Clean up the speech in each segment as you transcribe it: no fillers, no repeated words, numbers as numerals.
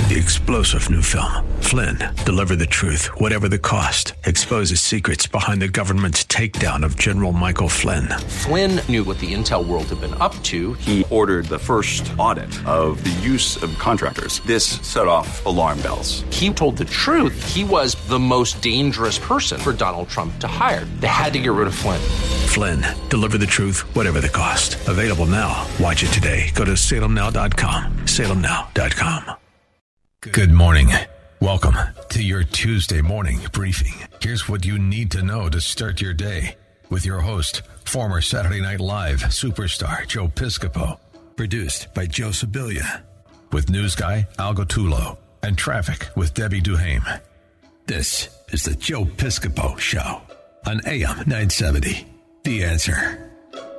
The explosive new film, Flynn, deliver the truth, whatever the cost, exposes secrets behind the government's takedown of General Michael Flynn. Flynn knew what the intel world had been up to. He ordered the first audit of the use of contractors. This set off alarm bells. He told the truth. He was the most dangerous person for Donald Trump to hire. They had to get rid of Flynn. Flynn, deliver the truth, whatever the cost. Available now. Watch it today. Go to salemnow.com. salemnow.com. Good morning. Welcome to your Tuesday morning briefing. Here's what you need to know to start your day with your host, former Saturday Night Live superstar Joe Piscopo. Produced by Joe Sibilia. With news guy Al Gottulo and traffic with Debbie Duhame. This is the Joe Piscopo Show on AM 970. The Answer.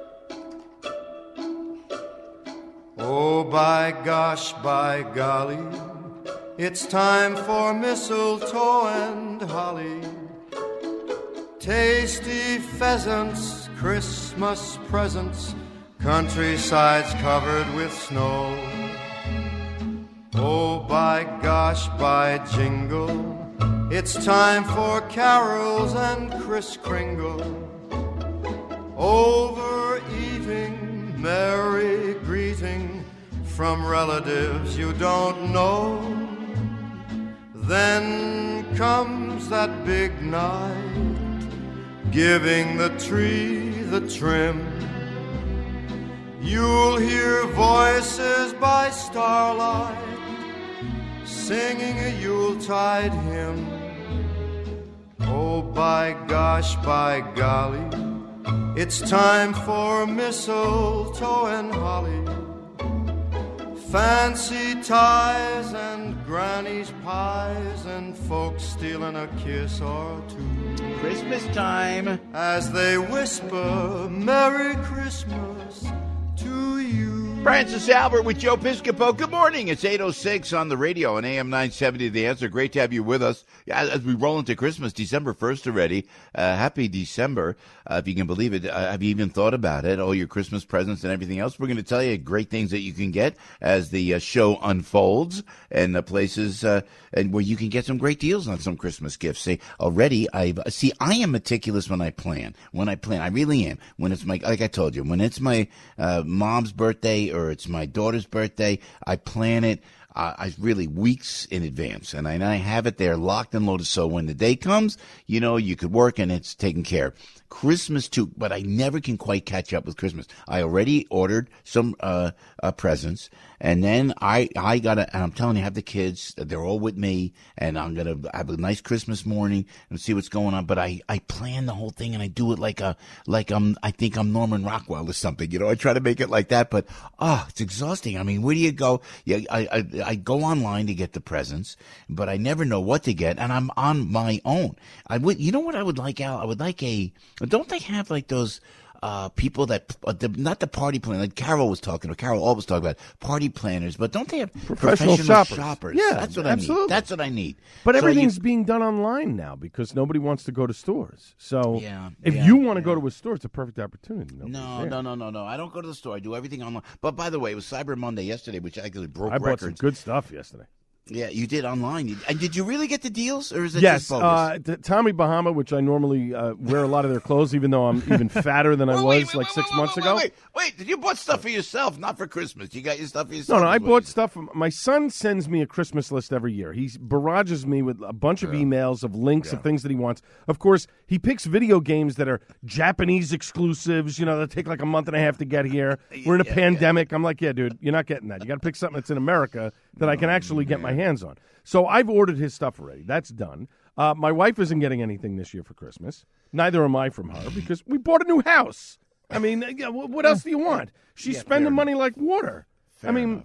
Oh, by gosh, by golly, it's time for mistletoe and holly. Tasty pheasants, Christmas presents, countrysides covered with snow. Oh, by gosh, by jingle, it's time for carols and Kris Kringle. Overeating, merry greeting from relatives you don't know. Then comes that big night, giving the tree the trim. You'll hear voices by starlight, singing a Yuletide hymn. Oh, by gosh, by golly, it's time for mistletoe and holly. Fancy ties and granny's pies and folks stealing a kiss or two. Christmas time. As they whisper, Merry Christmas to you. Francis Albert with Joe Piscopo. Good morning. It's 8:06 on the radio on AM 970. The Answer. Great to have you with us as we roll into Christmas, December 1st already. Happy December, if you can believe it. Have you even thought about it? All your Christmas presents and everything else. We're going to tell you great things that you can get as the show unfolds, and places and where you can get some great deals on some Christmas gifts. I am meticulous when I plan. I really am. When it's like I told you, when it's my mom's birthday or it's my daughter's birthday, I plan it. I really weeks in advance, and I have it there locked and loaded. So when the day comes, you could work and it's taken care of. Christmas too, but I never can quite catch up with Christmas. I already ordered some presents, and then I gotta, and I'm telling you, I have the kids, they're all with me, and I'm gonna have a nice Christmas morning and see what's going on. But I plan the whole thing, and I do it I think I'm Norman Rockwell or something. I try to make it like that, but it's exhausting. I mean, where do you go? Yeah, I go online to get the presents, but I never know what to get, and I'm on my own. You know what I would like, Al? I would like don't they have like those people that not the party planner, like Carol always talking about party planners, but don't they have professional shoppers? Yeah, that's what absolutely. I need. That's what I need. But everything's being done online now because nobody wants to go to stores. So if you want to go to a store, it's a perfect opportunity. No. I don't go to the store. I do everything online. But by the way, it was Cyber Monday yesterday, which actually broke records. I bought some good stuff yesterday. Yeah, you did online. And did you really get the deals, or is it just bogus? Tommy Bahama, which I normally wear a lot of their clothes, even though I'm even fatter than I was 6 months ago. Wait, you bought stuff for yourself, not for Christmas. You got your stuff for yourself. No, I bought stuff. My son sends me a Christmas list every year. He barrages me with a bunch of emails of links of things that he wants. Of course, he picks video games that are Japanese exclusives, that take like a month and a half to get here. We're in a pandemic. I'm like, yeah, dude, you're not getting that. You got to pick something that's in America that I can actually get my hands on. So I've ordered his stuff already. That's done. My wife isn't getting anything this year for Christmas. Neither am I from her because we bought a new house. I mean, what else do you want? She's spending money like water. Fair enough.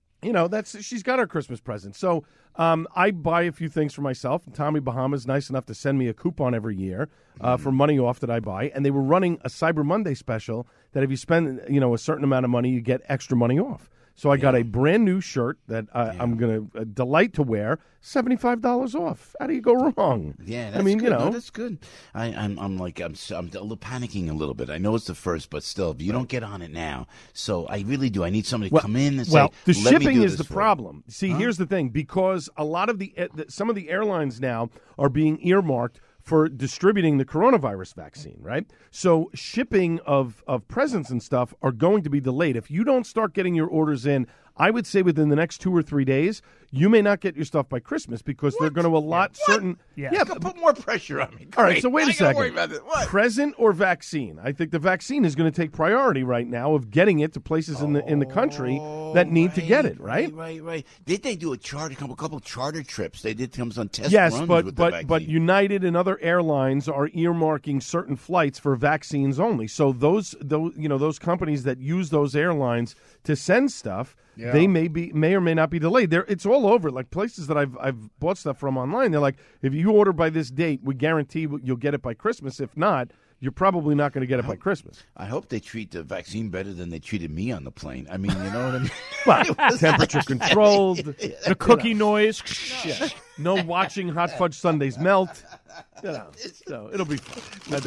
She's got her Christmas present. So I buy a few things for myself. Tommy Bahama's nice enough to send me a coupon every year for money off that I buy. And they were running a Cyber Monday special that if you spend, a certain amount of money, you get extra money off. So I got a brand new shirt that I'm going to delight to wear. $75 off. How do you go wrong? Yeah, that's I mean, good. you know, No, that's good. I'm a little panicking a little bit. I know it's the first, but still, if you don't get on it now, so I really do. I need somebody to come in and say, the "Let me shipping do is this the for you." problem. See, here's the thing: because a lot of some of the airlines now are being earmarked for distributing the coronavirus vaccine, right? So shipping of presents and stuff are going to be delayed. If you don't start getting your orders in, I would say within the next 2 or 3 days, you may not get your stuff by Christmas because they're going to allot certain. Yeah, put more pressure on me. All right, so wait a second. Worry about this. What? Present or vaccine? I think the vaccine is going to take priority right now of getting it to places in the country that need to get it. Right. Did they do a couple charter trips? They did some test yes, runs with the vaccine. but United and other airlines are earmarking certain flights for vaccines only. So those companies that use those airlines to send stuff. Yeah. They may or may not be delayed. It's all over. Like places that I've bought stuff from online. They're like, if you order by this date, we guarantee you'll get it by Christmas. If not, you're probably not going to get it by Christmas. I hope they treat the vaccine better than they treated me on the plane. I mean, you know what I mean? Well, temperature controlled, the cookie noise. Yeah. No watching hot fudge sundaes melt. So it'll be fun.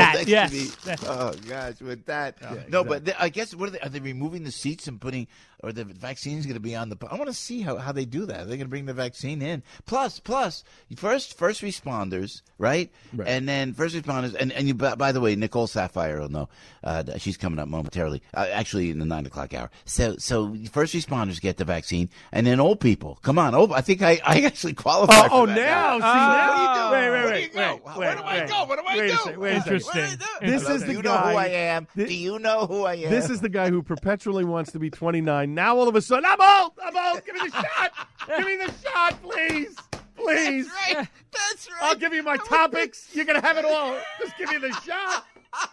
Oh gosh, with that. No, exactly. But I guess are they removing the seats and putting, or the vaccine's going to be on the? I want to see how they do that. Are they going to bring the vaccine in? Plus, first responders, right? And then first responders, and you. By the way, Nicole Sapphire will know. She's coming up momentarily. Actually, in the 9 o'clock hour. So first responders get the vaccine, and then old people. Come on, I think I actually qualify. For that now. Now. Wait. Where do I go? What do I do? Interesting. This is the guy. Do you know who I am? Do you know who I am? This is the guy who perpetually wants to be 29. Now all of a sudden, I'm old. Give me the shot. Give me the shot, please. Please. That's right. I'll give you my topics. You're going to have it all. Just give me the shot.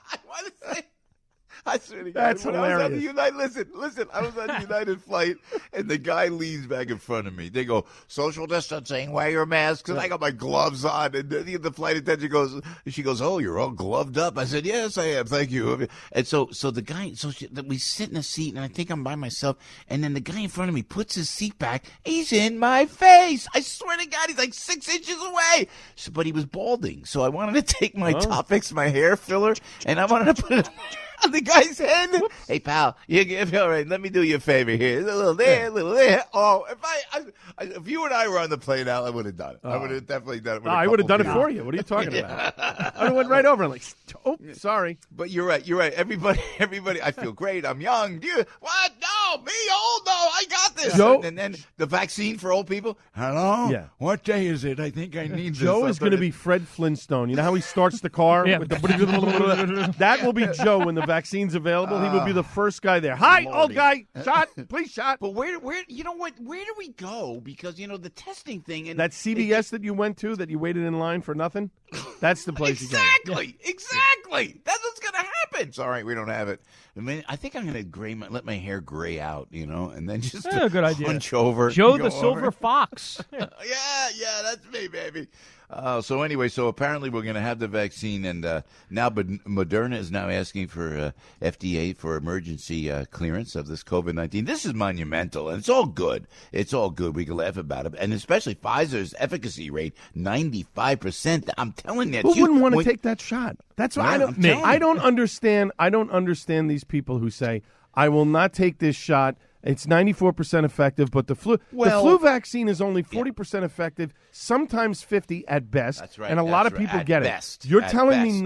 I swear to God. That's hilarious. I was on the United, listen. I was on the United flight, and the guy leans back in front of me. They go, social distancing, wear your mask. And I got my gloves on, and the flight attendant she goes, oh, you're all gloved up. I said, yes, I am. Thank you. And so the guy, we sit in a seat, and I think I'm by myself, and then the guy in front of me puts his seat back. He's in my face. I swear to God, he's like 6 inches away. But he was balding, so I wanted to take my Topics, my hair filler, and I wanted to put it on the guy's head. Whoops. Hey, pal, all right, let me do you a favor here. A little there, a little there. Oh, if you and I were on the plane, Al, I would have done it. I would have definitely done it. I would have done it for you. What are you talking about? I would have went right over and like, sorry. But you're right. Everybody, I feel great. I'm young. What? No, me old? No, I got this. Joe, and then the vaccine for old people. Hello? Yeah. What day is it? I think I need this. Joe is going to be Fred Flintstone. You know how he starts the car? Yeah. With that will be Joe when the vaccine's available. He will be the first guy there. Hi, Lordy. old guy. Shot. Please shot. But where, you know what? Where do we go? Because, the testing thing. And that CVS that you went to that you waited in line for nothing? That's the place exactly, you go. Exactly. That's what's going to happen. Sorry, we don't have it. I think I'm going to let my hair gray out, and then just a good idea. Hunch over. Joe the Silver Fox. Yeah, that's me, baby. So anyway, apparently we're going to have the vaccine, and now Moderna is now asking for FDA for emergency clearance of this COVID-19. This is monumental, and it's all good. It's all good. We can laugh about it, and especially Pfizer's efficacy rate, 95%. I'm telling you, who wouldn't want to take that shot? That's why I don't understand. I don't understand these people who say, "I will not take this shot." It's 94% effective, but the flu vaccine is only 40% effective, sometimes 50 at best. That's right. And a lot of people get best. it. You're telling me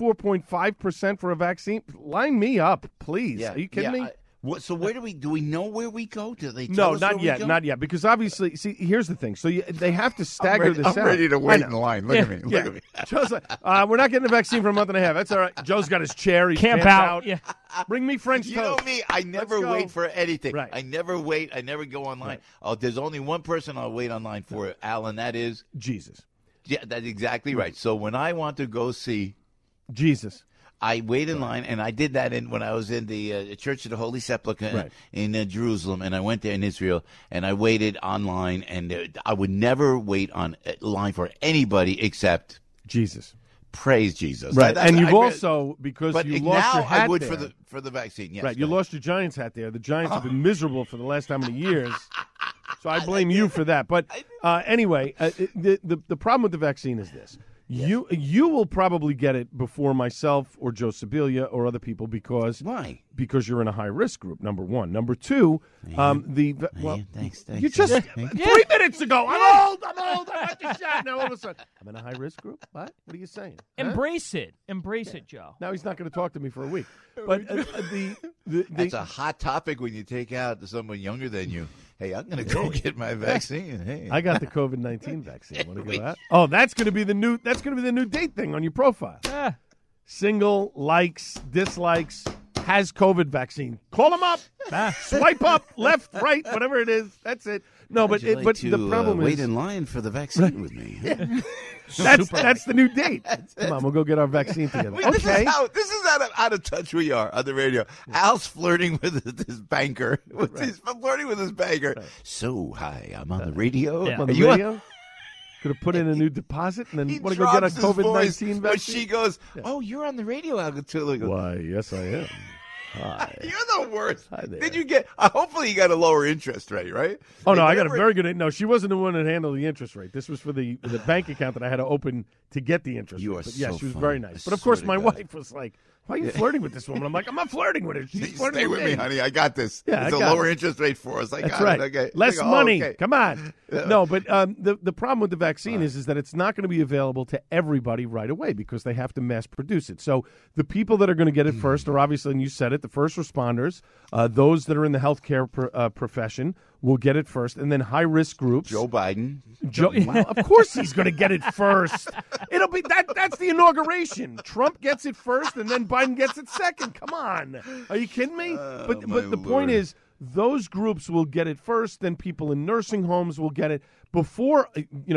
94.5% for a vaccine? Line me up, please. Yeah. Are you kidding me? So where do we know where we go? Do they No, tell us not yet, not yet. Because obviously, see, here's the thing. So they have to stagger this out. I'm ready to wait in line. Look at me. Look at me. Joe's like, we're not getting the vaccine for a month and a half. That's all right. Joe's got his chair. He's Camp out. Yeah. Bring me French toast. You know me. I never wait for anything. Right. I never wait. I never go online. Right. Oh, there's only one person I'll wait online for, Al, and that is Jesus. Yeah, that's exactly right. So when I want to go see Jesus, I wait in line, and I did that when I was in the Church of the Holy Sepulchre in Jerusalem, and I went there in Israel, and I waited online, and I would never wait on line for anybody except Jesus. Praise Jesus. Right, and you've also, because but you lost now your hat I would there, for the vaccine, yes. right, you lost your Giants hat there. The Giants have been miserable for the last how many years? So I blame you for that. But anyway, the problem with the vaccine is this. You will probably get it before myself or Joe Sibilia or other people because why? Because you're in a high risk group. Number one. Number two, thanks. You just 3 minutes ago. I'm old. I got the shot. Now all of a sudden, I'm in a high risk group. What are you saying? Embrace it, Joe. Now he's not going to talk to me for a week. But that's a hot topic when you take out someone younger than you. Hey, I'm going to go get my vaccine. Hey, I got the COVID-19 vaccine. Want to go out? Oh, that's going to be the new. That's going to be the new date thing on your profile. Single, likes, dislikes, has COVID vaccine. Call them up. Swipe up, left, right, whatever it is. That's it. No, but the problem is wait in line for the vaccine with me. That's the new date. Come on, we'll go get our vaccine together. Okay. This is how out of touch we are on the radio. Al's flirting with his banker. He's flirting with his banker. Right. So, hi, I'm on the radio. Yeah. On the radio? Could have put in a new deposit and then want to go get a COVID-19 vaccine. But she goes, "Oh, you're on the radio, Al Gattullo." Why, yes, I am. Hi. You're the worst. Did you get? Hopefully, you got a lower interest rate, right? Oh no, I got a very good. No, she wasn't the one that handled the interest rate. This was for the bank account that I had to open to get the interest rate. But yeah, she was very nice. But of course, my wife was like, "Why are you flirting with this woman?" I'm like, "I'm not flirting with her. She's flirting Stay with me, honey. I got this. Yeah, it's a lower interest rate for us. That's right. Okay. Less money. Okay. Come on. No, but the problem with the vaccine is that it's not going to be available to everybody right away because they have to mass produce it. So the people that are going to get it first are obviously, and you said it, the first responders, those that are in the healthcare profession will get it first, and then high-risk groups. Joe Biden. Well, of course he's going to get it first. It'll be that's the inauguration. Trump gets it first, and then Biden gets it second. Come on. Are you kidding me? But the point is, those groups will get it first, then people in nursing homes will get it. Before,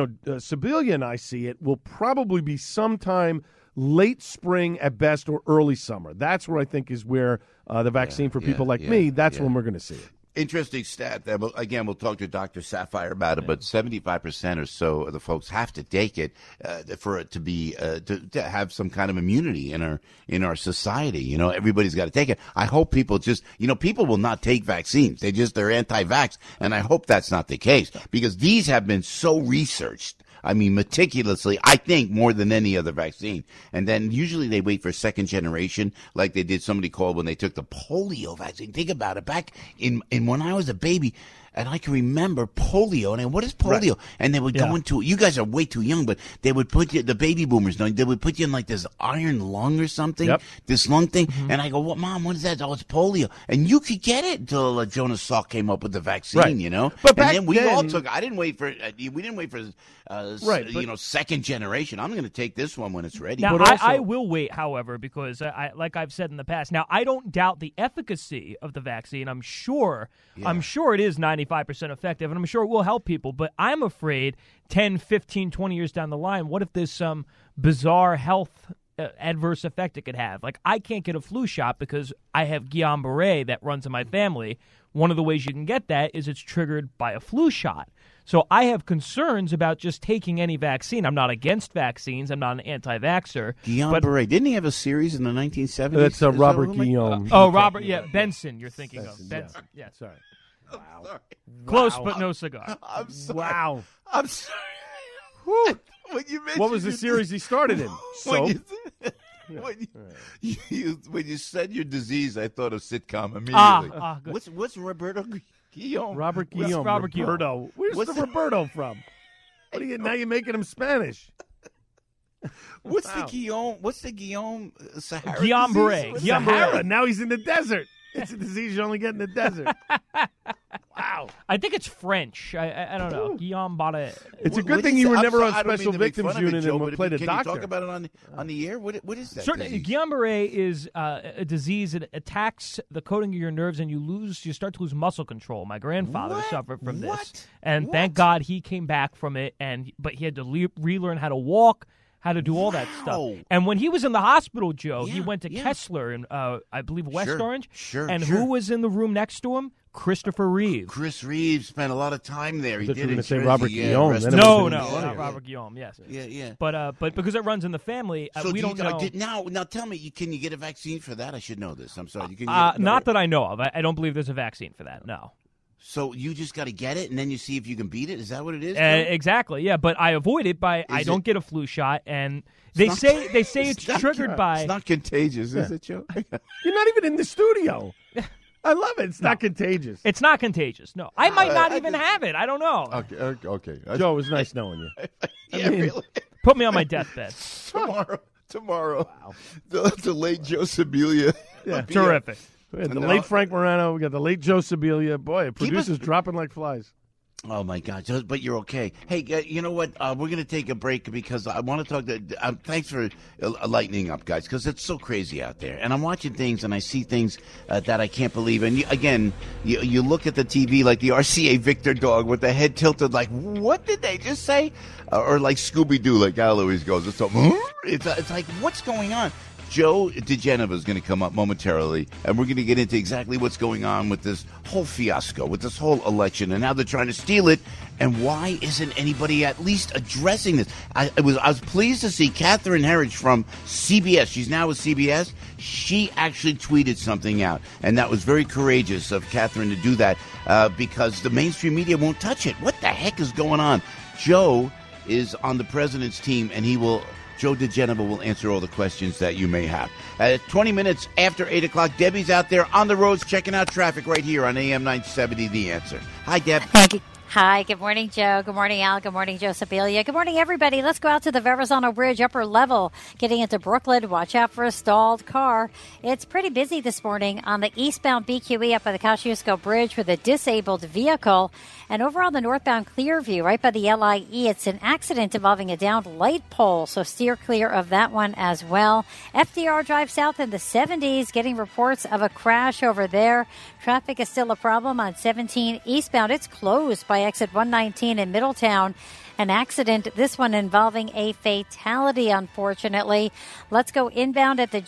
Sibilia and I see it, will probably be sometime late spring at best or early summer. That's where I think is where the vaccine for people like me, that's when we're going to see it. Interesting stat. Again, we'll talk to Dr. Sapphire about it, but 75% or so of the folks have to take it for it to be to have some kind of immunity in our society. Everybody's got to take it. I hope people people will not take vaccines. They're anti-vax, and I hope that's not the case because these have been so researched. I mean, meticulously, I think, more than any other vaccine. And then usually they wait for second generation, like they did, somebody called when they took the polio vaccine. Think about it. Back in when I was a baby, and I can remember polio. And what is polio? Right. And they would go into, you guys are way too young, but they would put you, the baby boomers, they would put you in like this iron lung or something, this lung thing. Mm-hmm. And I go, Mom, what is that? Oh, it's polio. And you could get it until Jonas Salk came up with the vaccine, But and then we all took, we didn't wait for second generation. I'm going to take this one when it's ready. Now, I will wait, however, because like I've said in the past, now I don't doubt the efficacy of the vaccine. I'm sure it is 95% effective, and I'm sure it will help people, but I'm afraid 10, 15, 20 years down the line, what if there's some bizarre health adverse effect it could have? Like, I can't get a flu shot because I have Guillain-Barré that runs in my family. One of the ways you can get that is it's triggered by a flu shot. So I have concerns about just taking any vaccine. I'm not against vaccines. I'm not an anti-vaxxer. Guillain-Barré. Didn't he have a series in the 1970s? That's Robert Guillaume. Robert, Benson you're thinking of. Benson, yeah. Sorry. Wow. Close, but no cigar. I'm sorry. Wow. I'm sorry. What was the series he started in? When you said your disease, I thought of sitcom immediately. Good. What's Roberto Guillaume? Robert Guillaume. Robert Roberto. Where's the Roberto from? Now you're making him Spanish. What's the Guillaume Sahara? Guillain-Barré. Sahara. Now he's in the desert. It's a disease you only get in the desert. Wow. I think it's French. I don't know. Guillain-Barré. It's a good thing you were never on Special Victims Unit and played a doctor. Can you talk about it on the air? What is that? Certainly. Guillain-Barré is a disease that attacks the coating of your nerves, and you start to lose muscle control. My grandfather suffered from this, and thank God he came back from it. But he had to relearn how to walk, how to do all that stuff. And when he was in the hospital, Joe, he went to Kessler in, I believe, West Orange. Sure. And who was in the room next to him? Christopher Reeve. Chris Reeve spent a lot of time there. He thought you did were in gonna say Jersey. Robert Yeah, Guillaume. rest Then in it No, was peace. not Robert Guillaume. Yes. Yeah. But because it runs in the family, So we don't know. now tell me, can you get a vaccine for that? I should know this. I'm sorry. You can Not that I know of. I don't believe there's a vaccine for that. No. So you just got to get it, and then you see if you can beat it. Is that what it is? Joe? Exactly. Yeah, but I avoid it by I don't get a flu shot, and they say it's triggered by. It's not contagious, is it, Joe? You're not even in the studio. I love it. It's not contagious. It's not contagious. No, I might not even have it. I don't know. Okay. Joe, it was nice knowing you. Yeah, really. Put me on my deathbed. Tomorrow. Wow. The late Joe Sibilia. Yeah, Terrific. We had the late Frank Morano. We got the late Joe Sibilia. Boy, producers dropping like flies. Oh, my God. But you're okay. Hey, you know what? We're going to take a break because I want to talk to thanks for lightening up, guys, because it's so crazy out there. And I'm watching things and I see things that I can't believe. And you look at the TV like the RCA Victor dog with the head tilted like, what did they just say? Or like Scooby-Doo, like Al always goes. It's like, what's going on? Joe DeGenova is going to come up momentarily, and we're going to get into exactly what's going on with this whole fiasco, with this whole election, and how they're trying to steal it, and why isn't anybody at least addressing this? I was pleased to see Catherine Herridge from CBS. She's now with CBS. She actually tweeted something out, and that was very courageous of Catherine to do that because the mainstream media won't touch it. What the heck is going on? Joe is on the president's team, and Joe DeGenova will answer all the questions that you may have. 20 minutes after 8 o'clock, Debbie's out there on the roads checking out traffic right here on AM 970, The Answer. Hi, Deb. Hi, good morning, Joe. Good morning, Al. Good morning, Joe Sibilia. Good morning, everybody. Let's go out to the Verrazano Bridge, upper level, getting into Brooklyn. Watch out for a stalled car. It's pretty busy this morning on the eastbound BQE up by the Kosciuszko Bridge with a disabled vehicle. And over on the northbound Clearview, right by the LIE, it's an accident involving a downed light pole, so steer clear of that one as well. FDR Drive south in the 70s, getting reports of a crash over there. Traffic is still a problem on 17 eastbound. It's closed by exit 119 in Middletown. An accident, this one involving a fatality, unfortunately. Let's go inbound at the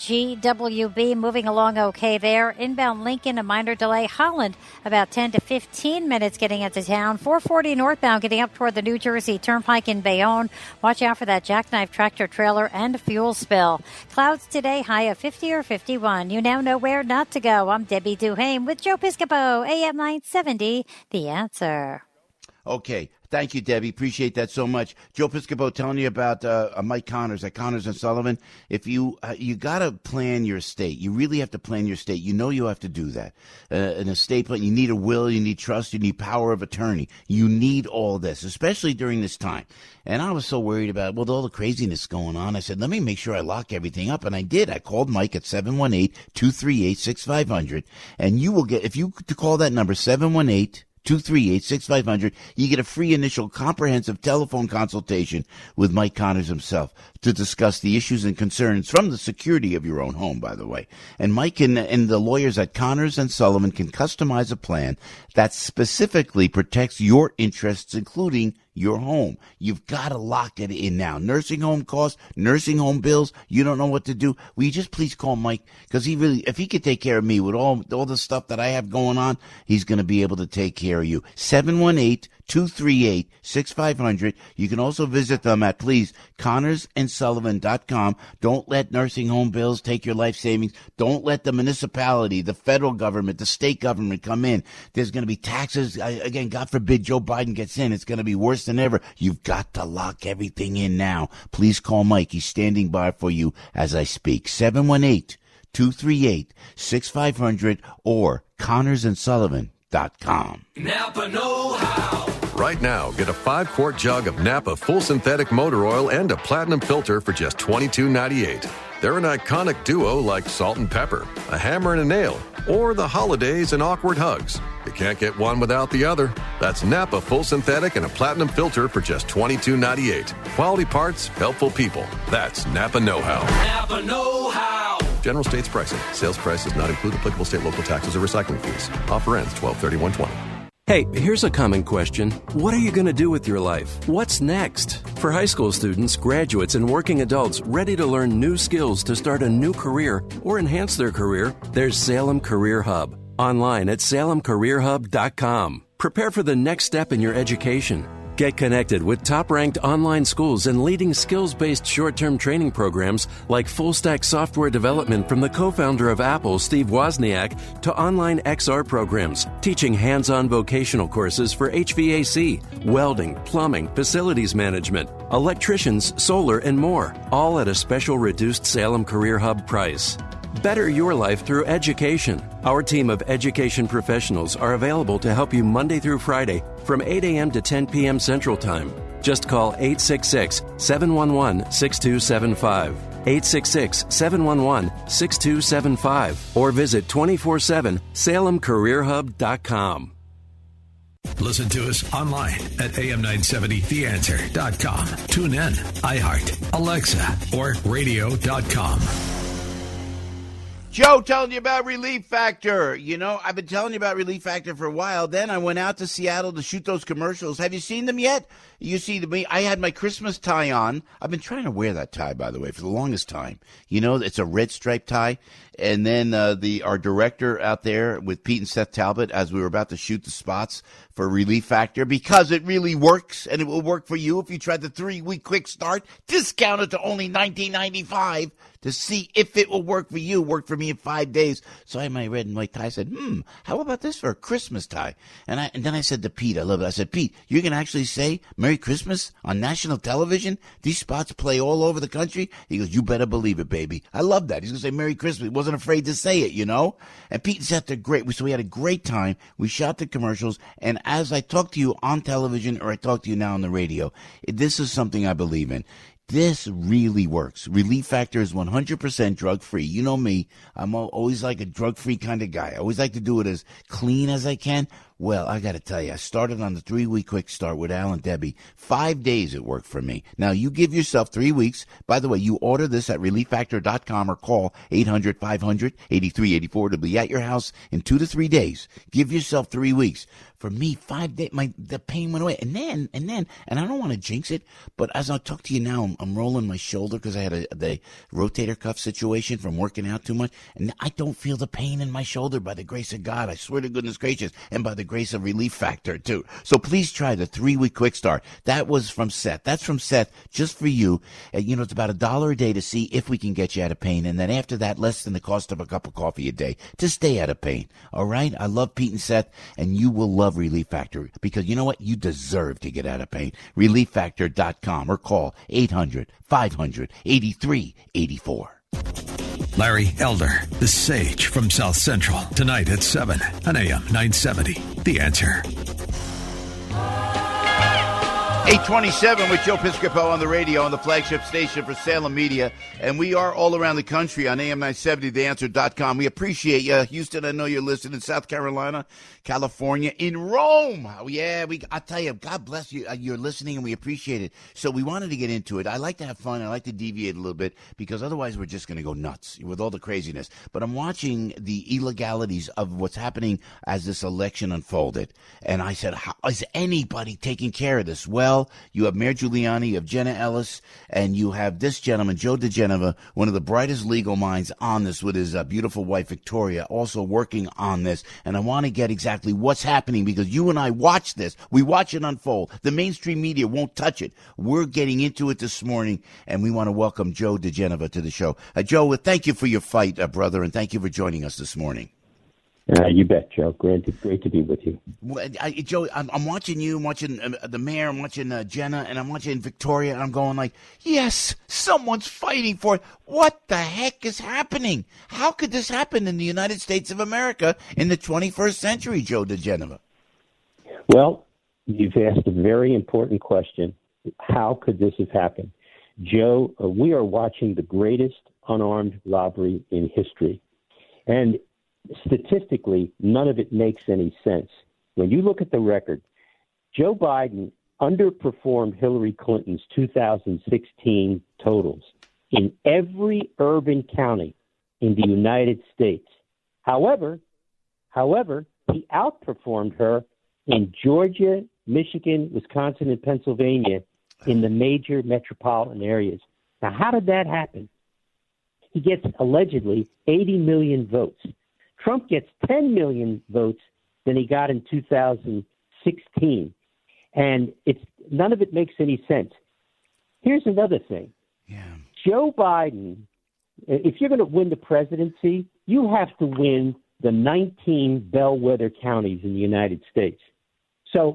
GWB, moving along okay there. Inbound Lincoln, a minor delay. Holland, about 10 to 15 minutes getting into town. 440 northbound, getting up toward the New Jersey Turnpike in Bayonne. Watch out for that jackknife tractor trailer and fuel spill. Clouds today, high of 50 or 51. You now know where not to go. I'm Debbie Duhame with Joe Piscopo, AM 970, The Answer. Okay. Thank you, Debbie. Appreciate that so much. Joe Piscopo telling you about Mike Connors at Connors and Sullivan. If you got to plan your estate, you really have to plan your estate. You know you have to do that. An estate plan, you need a will, you need trust, you need power of attorney. You need all this, especially during this time. And I was so worried about, with all the craziness going on, I said, let me make sure I lock everything up. And I did. I called Mike at 718-238-6500. And you will get, if you call that number, 718-238-6500, you get a free initial comprehensive telephone consultation with Mike Connors himself to discuss the issues and concerns from the security of your own home, by the way. And Mike and the lawyers at Connors and Sullivan can customize a plan that specifically protects your interests, including your home. You've got to lock it in now. Nursing home costs, nursing home bills, you don't know what to do. Will you just please call Mike? Because if he could take care of me with all the stuff that I have going on, he's going to be able to take care of you. 718-238-6500. You can also visit them at, please, ConnorsandSullivan.com. Don't let nursing home bills take your life savings. Don't let the municipality, the federal government, the state government come in. There's going to be taxes. Again, God forbid Joe Biden gets in. It's going to be worse than ever. You've got to lock everything in now. Please call Mike. He's standing by for you as I speak. 718-238-6500 or ConnorsandSullivan.com. Napa know-how. Right now, get a 5-quart jug of Napa full synthetic motor oil and a platinum filter for just $22.98. They're an iconic duo like Salt and Pepper, a hammer and a nail, or the holidays and awkward hugs. You can't get one without the other. That's Napa full synthetic and a platinum filter for just $22.98. Quality parts, helpful people. That's Napa know-how. Napa know-how. General States pricing. Sales price does not include applicable state, local taxes, or recycling fees. Offer ends 12/31/20. Hey, here's a common question. What are you going to do with your life? What's next? For high school students, graduates, and working adults ready to learn new skills to start a new career or enhance their career, there's Salem Career Hub. Online at salemcareerhub.com. Prepare for the next step in your education. Get connected with top-ranked online schools and leading skills-based short-term training programs like full-stack software development from the co-founder of Apple, Steve Wozniak, to online XR programs teaching hands-on vocational courses for HVAC, welding, plumbing, facilities management, electricians, solar, and more, all at a special reduced Salem Career Hub price. Better your life through education. Our team of education professionals are available to help you Monday through Friday from 8 a.m. to 10 p.m. Central Time. Just call 866-711-6275, 866-711-6275, or visit 24/7 salemcareerhub.com. Listen to us online at am970theanswer.com. Tune in, iHeart, Alexa, or radio.com. Joe telling you about Relief Factor. You know, I've been telling you about Relief Factor for a while. Then I went out to Seattle to shoot those commercials. Have you seen them yet? You see, I had my Christmas tie on. I've been trying to wear that tie, by the way, for the longest time. You know, it's a red striped tie. And then our director out there with Pete and Seth Talbot, as we were about to shoot the spots for Relief Factor, because it really works, and it will work for you if you tried the 3-week quick start, discounted to only $19.95 to see if it will work for you. Worked for me in 5 days. So I had my red and white tie. I said, how about this for a Christmas tie? And then I said to Pete, I love it. I said, Pete, you're going to actually say Merry Christmas on national television? These spots play all over the country? He goes, you better believe it, baby. I love that. He's going to say Merry Christmas. He wasn't afraid to say it, you know? And Pete and Seth are great. So we had a great time. We shot the commercials. And as I talk to you on television, or I talk to you now on the radio, this is something I believe in. This really works. Relief Factor is 100% drug-free. You know me. I'm always like a drug-free kind of guy. I always like to do it as clean as I can. Well, I got to tell you, I started on the 3-week quick start with Al and Debbie. 5 days it worked for me. Now, you give yourself 3 weeks. By the way, you order this at relieffactor.com or call 800-500-8384 to be at your house in 2 to 3 days. Give yourself 3 weeks. For me, 5 days, the pain went away. And then, and I don't want to jinx it, but as I talk to you now, I'm rolling my shoulder because I had the rotator cuff situation from working out too much. And I don't feel the pain in my shoulder by the grace of God. I swear to goodness gracious. And by the grace of Relief Factor, too. So please try the 3-week quick start. That was from Seth. That's from Seth just for you. You know, it's about $1 a day to see if we can get you out of pain. And then after that, less than the cost of a cup of coffee a day to stay out of pain. All right? I love Pete and Seth, and you will love Relief Factor because you know what? You deserve to get out of pain. ReliefFactor.com or call 800-500-8384. Larry Elder, the Sage from South Central, tonight at 7 on AM 970. The Answer. 827 with Joe Piscopo on the radio on the flagship station for Salem Media. And we are all around the country on AM970theanswer.com. We appreciate you. Houston, I know you're listening. South Carolina, California, in Rome. Oh, yeah, I tell you, God bless you. You're listening, and we appreciate it. So we wanted to get into it. I like to have fun. I like to deviate a little bit because otherwise we're just going to go nuts with all the craziness. But I'm watching the illegalities of what's happening as this election unfolded. And I said, how is anybody taking care of this? Well, you have Mayor Giuliani, you have Jenna Ellis, and you have this gentleman, Joe DeGenova, one of the brightest legal minds on this with his beautiful wife, Victoria, also working on this. And I want to get exactly what's happening because you and I watch this. We watch it unfold. The mainstream media won't touch it. We're getting into it this morning, and we want to welcome Joe DeGenova to the show. Joe, thank you for your fight, brother, and thank you for joining us this morning. You bet, Joe. Great to be with you. Well, Joe, I'm watching you, I'm watching the mayor, I'm watching Jenna, and I'm watching Victoria, and I'm going like, yes, someone's fighting for it. What the heck is happening? How could this happen in the United States of America in the 21st century, Joe DeGenova? Well, you've asked a very important question. How could this have happened? Joe, we are watching the greatest unarmed robbery in history. And statistically, none of it makes any sense. When you look at the record, Joe Biden underperformed Hillary Clinton's 2016 totals in every urban county in the United States. However, he outperformed her in Georgia, Michigan, Wisconsin, and Pennsylvania in the major metropolitan areas. Now, how did that happen? He gets allegedly 80 million votes. Trump gets 10 million votes than he got in 2016. And none of it makes any sense. Here's another thing. Yeah. Joe Biden, if you're going to win the presidency, you have to win the 19 bellwether counties in the United States. So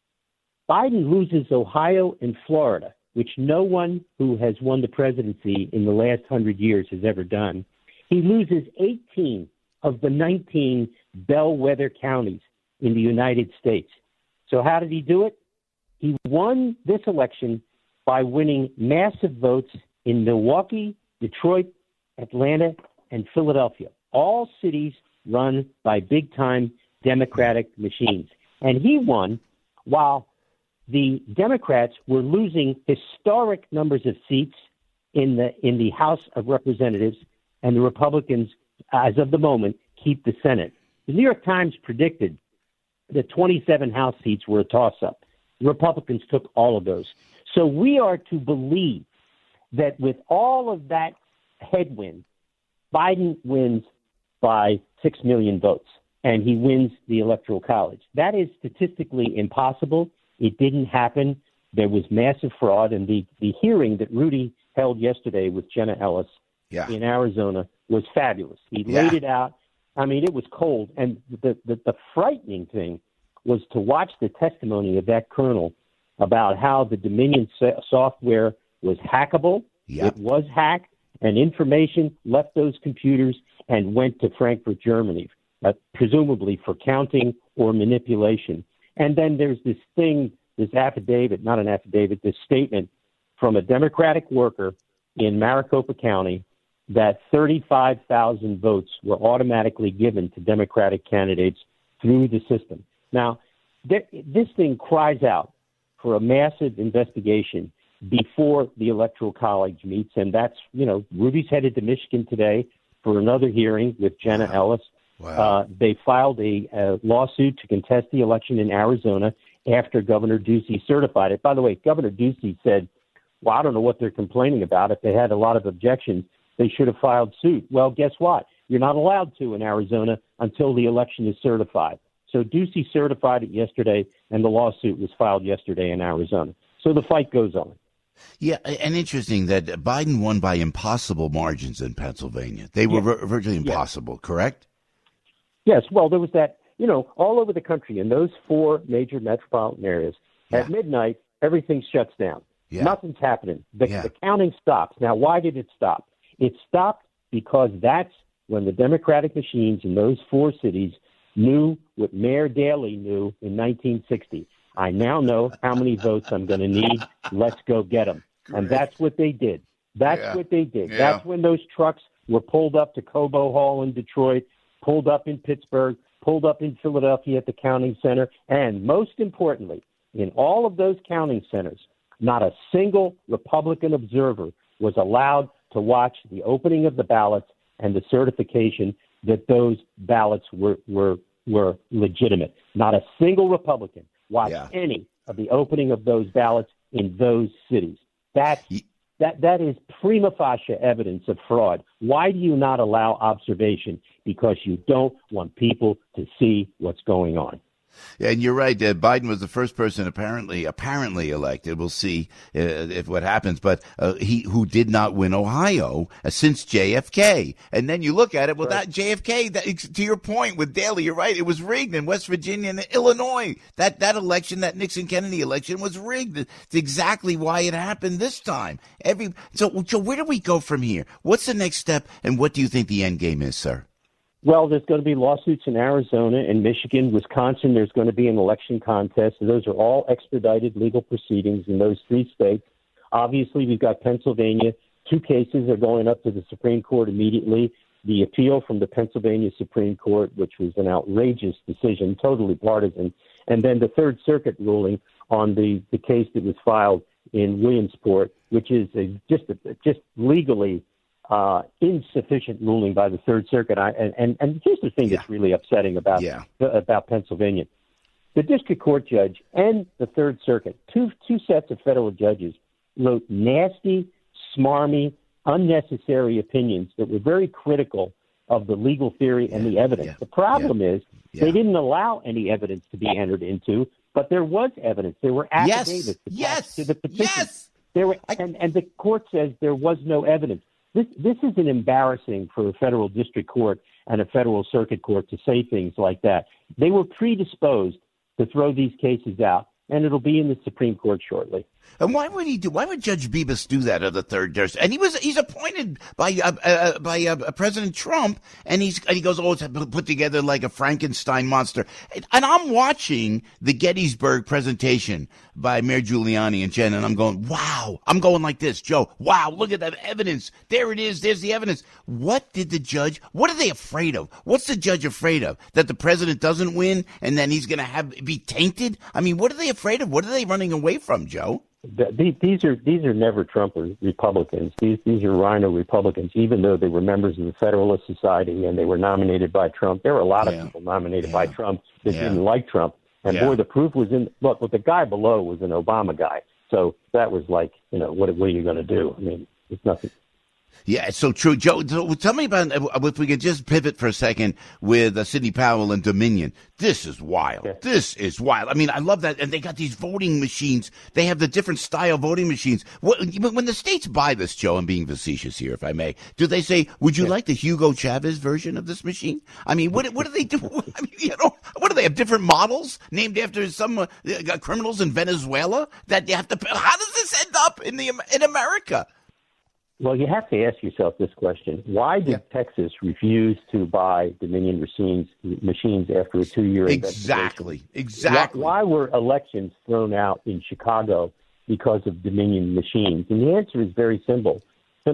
Biden loses Ohio and Florida, which no one who has won the presidency in the last 100 years has ever done. He loses 18 of the 19 bellwether counties in the United States. So how did he do it? He won this election by winning massive votes in Milwaukee, Detroit, Atlanta, and Philadelphia, all cities run by big-time Democratic machines. And he won while the Democrats were losing historic numbers of seats in the House of Representatives, and the Republicans, as of the moment, keep the Senate. The New York Times predicted that 27 House seats were a toss-up. The Republicans took all of those. So we are to believe that with all of that headwind, Biden wins by 6 million votes, and he wins the Electoral College. That is statistically impossible. It didn't happen. There was massive fraud, and the hearing that Rudy held yesterday with Jenna Ellis in Arizona was fabulous. He laid it out. I mean, it was cold. And the frightening thing was to watch the testimony of that colonel about how the Dominion software was hackable. It was hacked, and information left those computers and went to Frankfurt, Germany, presumably for counting or manipulation. And then there's this affidavit, not an affidavit, this statement from a Democratic worker in Maricopa County that 35,000 votes were automatically given to Democratic candidates through the system. Now, this thing cries out for a massive investigation before the Electoral College meets, and that's, Rudy's headed to Michigan today for another hearing with Jenna Ellis. Wow. They filed a lawsuit to contest the election in Arizona after Governor Ducey certified it. By the way, Governor Ducey said, well, I don't know what they're complaining about. If they had a lot of objections, they should have filed suit. Well, guess what? You're not allowed to in Arizona until the election is certified. So Ducey certified it yesterday, and the lawsuit was filed yesterday in Arizona. So the fight goes on. Yeah, and interesting that Biden won by impossible margins in Pennsylvania. They were virtually impossible, correct? Yes, well, there was that, all over the country in those 4 major metropolitan areas. At midnight, everything shuts down. Yeah. Nothing's happening. The counting stops. Now, why did it stop? It stopped because that's when the Democratic machines in those 4 cities knew what Mayor Daley knew in 1960. I now know how many votes I'm going to need. Let's go get them. Great. And that's what they did. That's what they did. Yeah. That's when those trucks were pulled up to Cobo Hall in Detroit, pulled up in Pittsburgh, pulled up in Philadelphia at the counting center. And most importantly, in all of those counting centers, not a single Republican observer was allowed to watch the opening of the ballots and the certification that those ballots were legitimate. Not a single Republican watched any of the opening of those ballots in those cities. That is prima facie evidence of fraud. Why do you not allow observation? Because you don't want people to see what's going on. Yeah, and you're right. Biden was the first person apparently elected. We'll see if what happens. But who did not win Ohio since JFK. And then you look at it. Well, that JFK. To your point with Daley, you're right. It was rigged in West Virginia and Illinois. That election, that Nixon Kennedy election, was rigged. It's exactly why it happened this time. So where do we go from here? What's the next step, and what do you think the end game is, sir? Well, there's going to be lawsuits in Arizona and Michigan, Wisconsin. There's going to be an election contest. So those are all expedited legal proceedings in those 3 states. Obviously, we've got Pennsylvania. 2 cases are going up to the Supreme Court immediately. The appeal from the Pennsylvania Supreme Court, which was an outrageous decision, totally partisan. And then the Third Circuit ruling on the case that was filed in Williamsport, which is just legally insufficient ruling by the Third Circuit. And here's the thing that's really upsetting about Pennsylvania. The district court judge and the Third Circuit, two sets of federal judges, wrote nasty, smarmy, unnecessary opinions that were very critical of the legal theory and the evidence. Yeah. The problem is they didn't allow any evidence to be entered into, but there was evidence. There were affidavits attached to the petition. Yes. There were, and the court says there was no evidence. This is an embarrassing for a federal district court and a federal circuit court to say things like that. They were predisposed to throw these cases out, and it'll be in the Supreme Court shortly. And why would Judge Bibas do that of the third district? And he's appointed by President Trump, and he goes, it's put together like a Frankenstein monster. And I'm watching the Gettysburg presentation by Mayor Giuliani and Jen, and I'm going, wow. I'm going like this, Joe. Wow, look at that evidence. There it is. There's the evidence. What are they afraid of? What's the judge afraid of? That the president doesn't win, and then he's going to be tainted? I mean, what are they afraid of? What are they running away from, Joe? These are never Trump Republicans. These are Rhino Republicans, even though they were members of the Federalist Society and they were nominated by Trump. There were a lot of people nominated by Trump that didn't like Trump. And boy, the proof was in. Look, the guy below was an Obama guy. So that was like, what are you going to do? I mean, it's nothing. Yeah, it's so true. Joe, tell me about, if we could just pivot for a second with Sidney Powell and Dominion. This is wild. Yeah. This is wild. I mean, I love that. And they got these voting machines. They have the different style voting machines. When the states buy this, Joe, I'm being facetious here, if I may, do they say, would you like the Hugo Chavez version of this machine? I mean, what do they do? I mean, what do they have, different models named after some criminals in Venezuela that you have to, how does this end up in America? Well, you have to ask yourself this question. Why did Texas refuse to buy Dominion machines after a 2-year investigation? Exactly. Why were elections thrown out in Chicago because of Dominion machines? And the answer is very simple.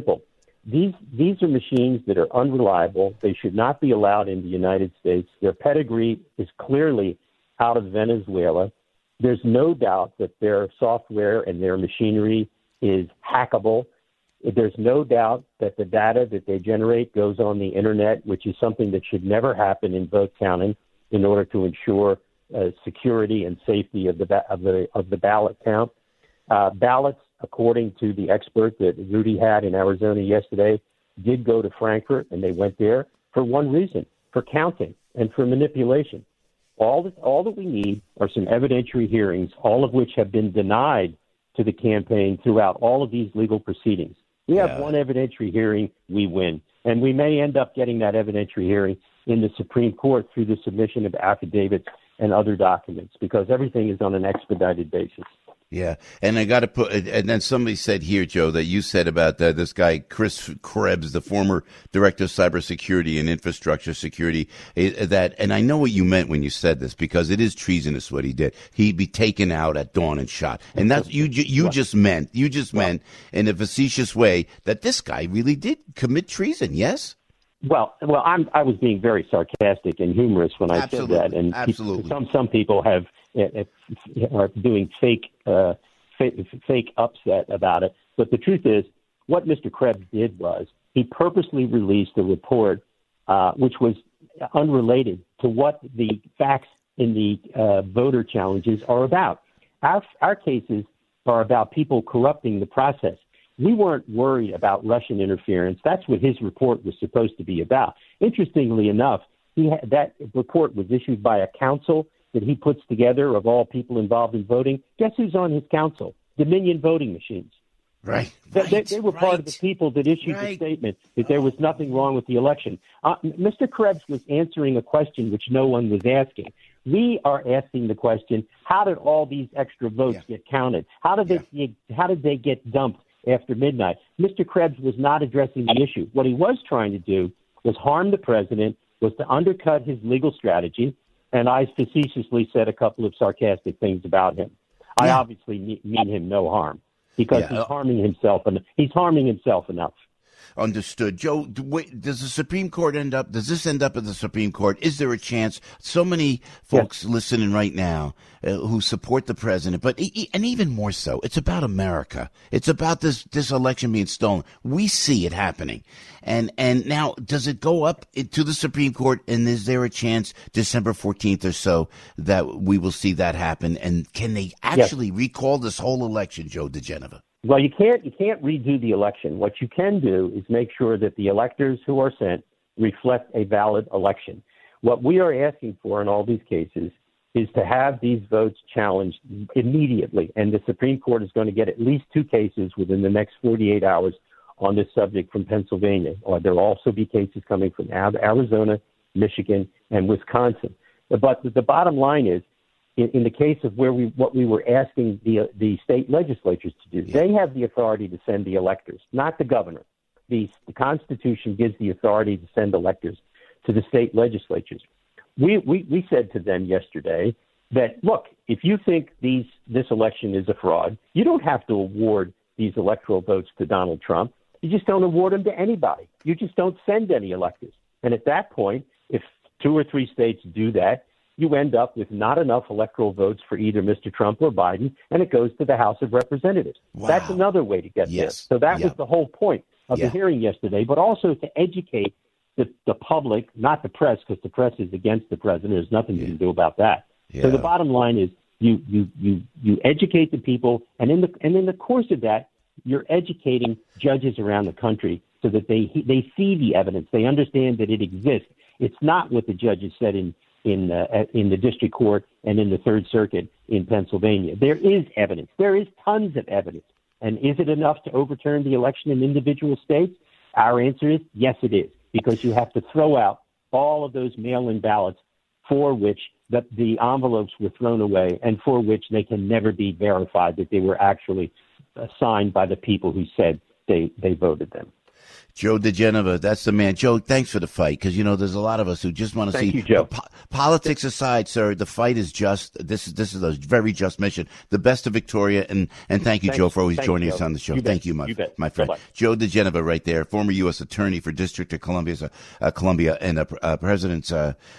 These are machines that are unreliable. They should not be allowed in the United States. Their pedigree is clearly out of Venezuela. There's no doubt that their software and their machinery is hackable. There's no doubt that the data that they generate goes on the internet, which is something that should never happen in vote counting in order to ensure security and safety of the ballot count. Ballots, according to the expert that Rudy had in Arizona yesterday, did go to Frankfurt, and they went there for one reason, for counting and for manipulation. All that we need are some evidentiary hearings, all of which have been denied to the campaign throughout all of these legal proceedings. We have one evidentiary hearing, we win. And we may end up getting that evidentiary hearing in the Supreme Court through the submission of affidavits and other documents, because everything is on an expedited basis. Yeah, and I got to put, and then somebody said here, Joe, that you said about this guy, Chris Krebs, the former director of cybersecurity and infrastructure security, that, and I know what you meant when you said this, because it is treasonous what he did. He'd be taken out at dawn and shot. And that's, you just meant in a facetious way that this guy really did commit treason, yes? Well, I was being very sarcastic and humorous when I said that, and some people are doing fake upset about it. But the truth is, what Mr. Krebs did was he purposely released a report which was unrelated to what the facts in the voter challenges are about. Our cases are about people corrupting the process. We weren't worried about Russian interference. That's what his report was supposed to be about. Interestingly enough, that report was issued by a council that he puts together of all people involved in voting. Guess who's on his council? Dominion Voting Machines. Right. They were part of the people that issued the statement that there was nothing wrong with the election. Mr. Krebs was answering a question which no one was asking. We are asking the question, how did all these extra votes get counted? How did they get dumped after midnight? Mr. Krebs was not addressing the issue. What he was trying to do was harm the president, was to undercut his legal strategy, and I facetiously said a couple of sarcastic things about him. I obviously mean him no harm, because he's harming himself, and he's harming himself enough. Understood. Joe, does the Supreme Court does this end up at the Supreme Court? Is there a chance? So many folks listening right now who support the president, and even more so, it's about America. It's about this election being stolen. We see it happening. And now, does it go up to the Supreme Court, and is there a chance December 14th or so that we will see that happen? And can they actually recall this whole election, Joe DeGenova? Well, you can't redo the election. What you can do is make sure that the electors who are sent reflect a valid election. What we are asking for in all these cases is to have these votes challenged immediately, and the Supreme Court is going to get at least 2 cases within the next 48 hours on this subject from Pennsylvania. There will also be cases coming from Arizona, Michigan, and Wisconsin. But the bottom line is, in the case of what we were asking the state legislatures to do, they have the authority to send the electors, not the governor. The Constitution gives the authority to send electors to the state legislatures. We said to them yesterday that, look, if you think this election is a fraud, you don't have to award these electoral votes to Donald Trump. You just don't award them to anybody. You just don't send any electors. And at that point, if 2 or 3 states do that, you end up with not enough electoral votes for either Mr. Trump or Biden, and it goes to the House of Representatives. Wow. That's another way to get there. So that was the whole point of the hearing yesterday, but also to educate the public, not the press, because the press is against the president. There's nothing you can do about that. So the bottom line is you educate the people, and in the course of that, you're educating judges around the country so that they see the evidence, they understand that it exists. It's not what the judges said in the district court and in the Third Circuit in Pennsylvania. There is evidence. There is tons of evidence. And is it enough to overturn the election in individual states? Our answer is yes, it is, because you have to throw out all of those mail-in ballots for which the envelopes were thrown away and for which they can never be verified that they were actually signed by the people who said they voted them. Joe diGenova, that's the man. Joe, thanks for the fight, because, there's a lot of us who just want to see. Thank you, Joe. Politics aside, sir, the fight is just, this is a very just mission. The best of Victoria, and thank you, Joe, for always joining us on the show. Thank you, my friend. Bye-bye. Joe diGenova right there, former U.S. Attorney for District of Columbia, and a President's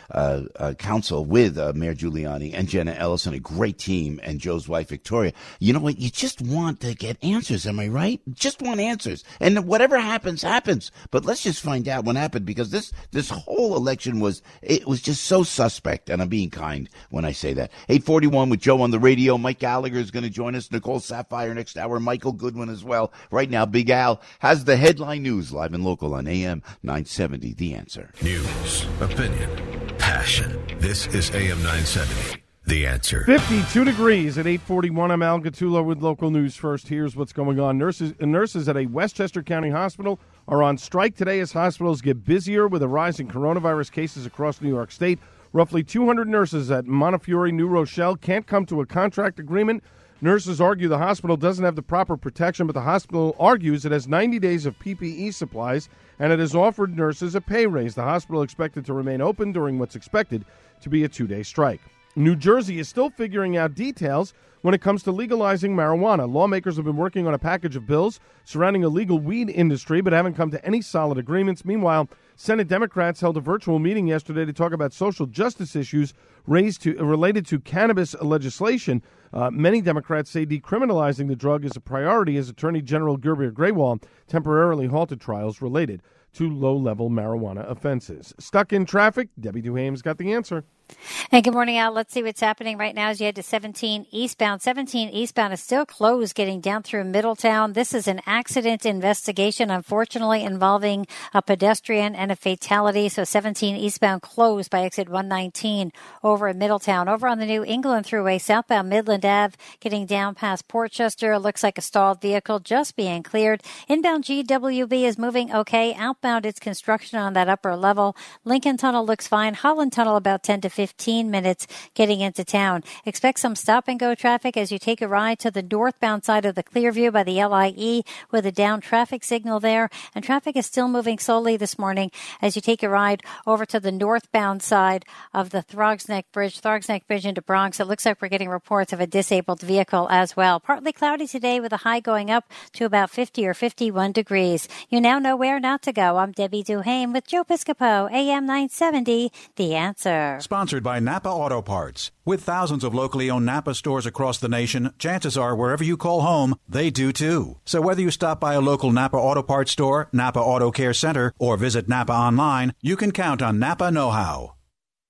Counsel with Mayor Giuliani and Jenna Ellison, a great team, and Joe's wife, Victoria. You know what? You just want to get answers, am I right? Just want answers. And whatever happens. But let's just find out what happened, because this whole election was just so suspect, and I'm being kind when I say that. 8:41 with Joe on the radio. Mike Gallagher is going to join us. Nicole Sapphire next hour. Michael Goodwin as well. Right now, Big Al has the headline news live and local on AM 970. The Answer. News, opinion, passion. This is AM 970. The Answer. 52 degrees at 8:41. I'm Al Gattullo with local news first. Here's what's going on. Nurses at a Westchester County hospital are on strike today as hospitals get busier with a rise in coronavirus cases across New York State. Roughly 200 nurses at Montefiore, New Rochelle can't come to a contract agreement. Nurses argue the hospital doesn't have the proper protection, but the hospital argues it has 90 days of PPE supplies, and it has offered nurses a pay raise. The hospital expected to remain open during what's expected to be a 2-day strike. New Jersey is still figuring out details when it comes to legalizing marijuana. Lawmakers have been working on a package of bills surrounding a legal weed industry, but haven't come to any solid agreements. Meanwhile, Senate Democrats held a virtual meeting yesterday to talk about social justice issues related to cannabis legislation. Many Democrats say decriminalizing the drug is a priority as Attorney General Gurbir Grewal temporarily halted trials related to low-level marijuana offenses. Stuck in traffic? Debbie Duhame's got the answer. And good morning, Al. Let's see what's happening right now as you head to 17 eastbound. 17 eastbound is still closed getting down through Middletown. This is an accident investigation, unfortunately, involving a pedestrian and a fatality. So 17 eastbound closed by exit 119 over at Middletown. Over on the New England Thruway, southbound Midland Ave, getting down past Portchester. It looks like a stalled vehicle just being cleared. Inbound GWB is moving okay. Outbound, it's construction on that upper level. Lincoln Tunnel looks fine. Holland Tunnel about 10 to 15 minutes getting into town. Expect some stop-and-go traffic as you take a ride to the northbound side of the Clearview by the LIE with a down traffic signal there. And traffic is still moving slowly this morning as you take a ride over to the northbound side of the Throgsneck Bridge into Bronx. It looks like we're getting reports of a disabled vehicle as well. Partly cloudy today with a high going up to about 50 or 51 degrees. You now know where not to go. I'm Debbie Duhame with Joe Piscopo, AM 970, The Answer. Sponsored by Napa Auto Parts. With thousands of locally owned Napa stores across the nation, chances are wherever you call home, they do too. So whether you stop by a local Napa Auto Parts store, Napa Auto Care Center, or visit Napa online, you can count on Napa know-how.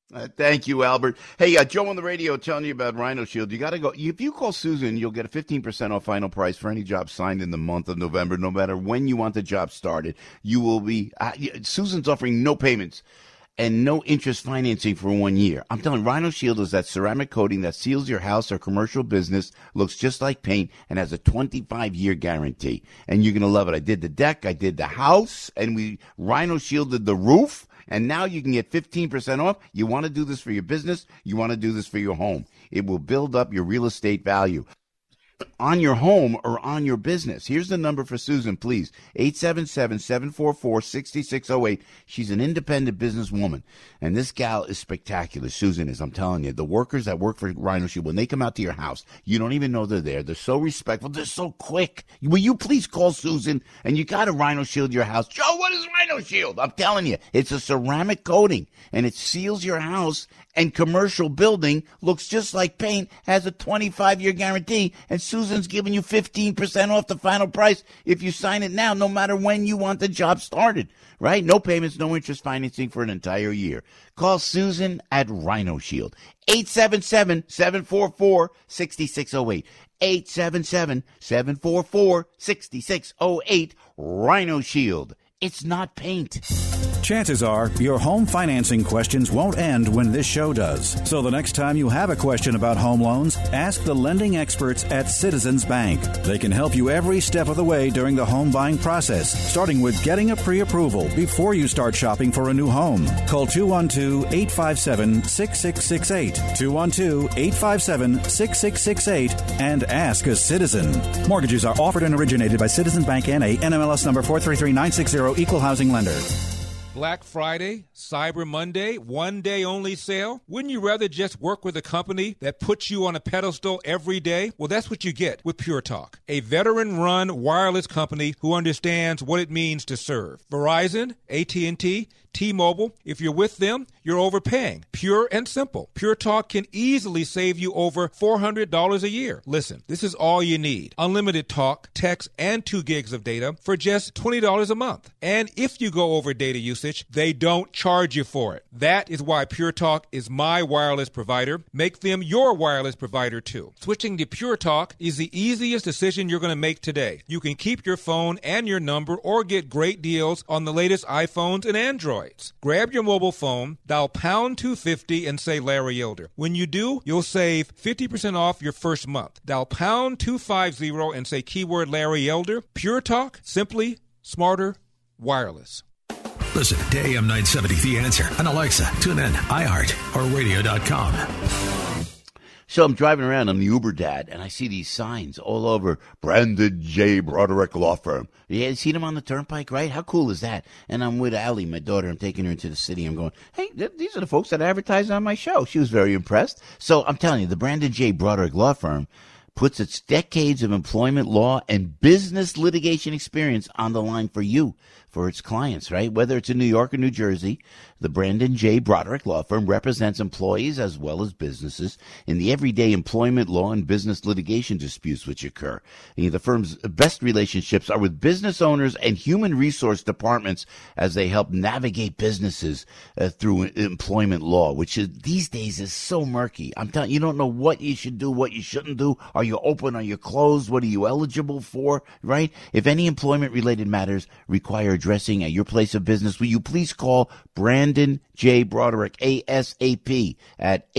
Thank you, Albert. Hey, Joe on the radio telling you about Rhino Shield. You got to go. If you call Susan, you'll get a 15% off final price for any job signed in the month of November, no matter when you want the job started. You will be, Susan's offering no payments and no interest financing for 1 year. I'm telling you, Rhino Shield is that ceramic coating that seals your house or commercial business, looks just like paint, and has a 25-year guarantee. And you're going to love it. I did the deck, I did the house, and we Rhino Shielded the roof. And now you can get 15% off. You want to do this for your business. You want to do this for your home. It will build up your real estate value on your home or on your business. Here's the number for Susan, please. 877-744-6608. She's an independent businesswoman. And this gal is spectacular. Susan is, I'm telling you. The workers that work for Rhino Shield, when they come out to your house, you don't even know they're there. They're so respectful. They're so quick. Will you please call Susan? And you got to Rhino Shield your house. Joe, what is Rhino Shield? I'm telling you, it's a ceramic coating, and it seals your house and commercial building, looks just like paint, has a 25-year guarantee, and Susan's giving you 15% off the final price if you sign it now, no matter when you want the job started, right? No payments, no interest financing for an entire year. Call Susan at Rhino Shield, 877-744-6608. 877-744-6608. Rhino Shield. It's not paint. Chances are your home financing questions won't end when this show does. So the next time you have a question about home loans, ask the lending experts at Citizens Bank. They can help you every step of the way during the home buying process, starting with getting a pre-approval before you start shopping for a new home. Call 212-857-6668, 212-857-6668, and ask a citizen. Mortgages are offered and originated by Citizens Bank N.A., NMLS number 433960, Equal Housing Lender. Black Friday, Cyber Monday, one-day only sale. Wouldn't you rather just work with a company that puts you on a pedestal every day? Well, that's what you get with Pure Talk, a veteran-run wireless company who understands what it means to serve. Verizon, AT&T, T-Mobile, if you're with them, you're overpaying. Pure and simple. Pure Talk can easily save you over $400 a year. Listen, this is all you need. Unlimited talk, text, and 2 gigs of data for just $20 a month. And if you go over data usage, they don't charge you for it. That is why Pure Talk is my wireless provider. Make them your wireless provider too. Switching to Pure Talk is the easiest decision you're going to make today. You can keep your phone and your number or get great deals on the latest iPhones and Androids. Grab your mobile phone, dial pound 250 and say Larry Elder. When you do, you'll save 50% off your first month. Dial pound 250 and say keyword Larry Elder. Pure Talk, simply smarter wireless. Listen to AM 970 The Answer on Alexa, TuneIn, iHeart, or radio.com. So I'm driving around, I'm the Uber dad, and I see these signs all over Brandon J. Broderick Law Firm. Yeah, you see them on the turnpike, right? How cool is that? And I'm with Allie, my daughter. I'm taking her into the city. I'm going, hey, these are the folks that advertise on my show. She was very impressed. So I'm telling you, the Brandon J. Broderick Law Firm puts its decades of employment law and business litigation experience on the line for you, for its clients, right? Whether it's in New York or New Jersey, the Brandon J. Broderick Law Firm represents employees as well as businesses in the everyday employment law and business litigation disputes which occur. And the firm's best relationships are with business owners and human resource departments as they help navigate businesses through employment law, which is these days is so murky. I'm telling you, you don't know what you should do, what you shouldn't do. Are you open? Are you closed? What are you eligible for? Right? If any employment-related matters require addressing at your place of business, will you please call Brandon J. Broderick, ASAP, at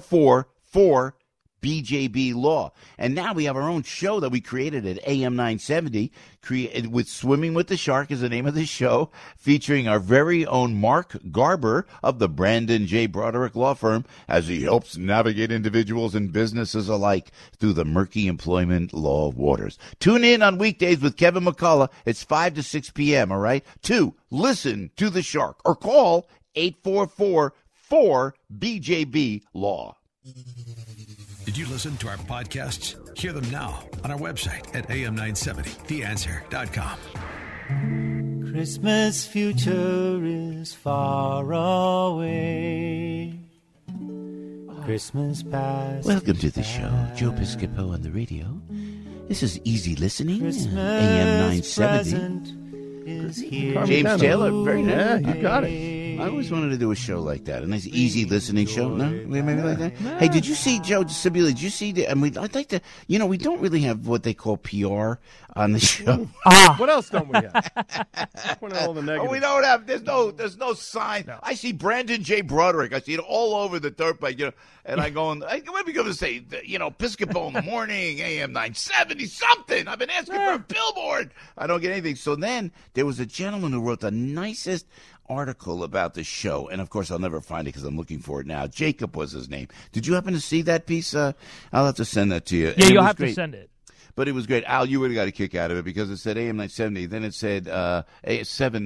844-4BJB Law. And now we have our own show that we created at AM 970, with Swimming with the Shark is the name of the show, featuring our very own Mark Garber of the Brandon J. Broderick Law Firm as he helps navigate individuals and businesses alike through the murky employment law waters. Tune in on weekdays with Kevin McCullough. It's 5 to 6 p.m., all right? 2, listen to the Shark or call 844-4BJB Law. Did you listen to our podcasts? Hear them now on our website at am970theanswer.com. Christmas future is far away. Christmas past. Welcome to the show. Joe Piscopo on the radio. This is Easy Listening, AM 970. Is here. James Taylor, very nice. Yeah, you got it. I always wanted to do a show like that, a nice, easy listening show. No, maybe like that. Hey, did you see Joe Sibilia? Did you see? I'd like to. We don't really have what they call PR on the show. What else don't we have? One of all the negatives. We don't have. There's no sign. No. I see Brandon J. Broderick. I see it all over the turnpike. And I go, what are we going to say? Piscopo in the morning, AM 970, something. I've been asking for a billboard. I don't get anything. So then there was a gentleman who wrote the nicest article about the show, and of course I'll never find it because I'm looking for it now. Jacob was his name. Did you happen to see that piece? I'll have to send that to you. Yeah, you'll have to send it. But it was great. Al, you would have got a kick out of it because it said AM 970. Then it said AM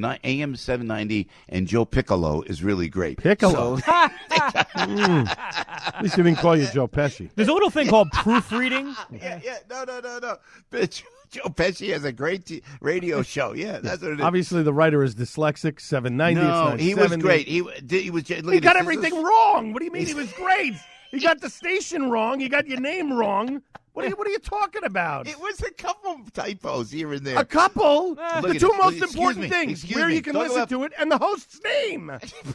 790, and Joe Piccolo is really great. Piccolo? So, At least he didn't call you Joe Pesci. There's a little thing called proofreading. Yeah. No. But Joe Pesci has a great radio show. Yeah, that's what it is. Obviously, the writer is dyslexic. 790. No, he was great. He got everything wrong. What do you mean he was great? He got the station wrong. He got your name wrong. What are you talking about? It was a couple typos here and there. A couple? The two most important things, where you can listen to it, and the host's name.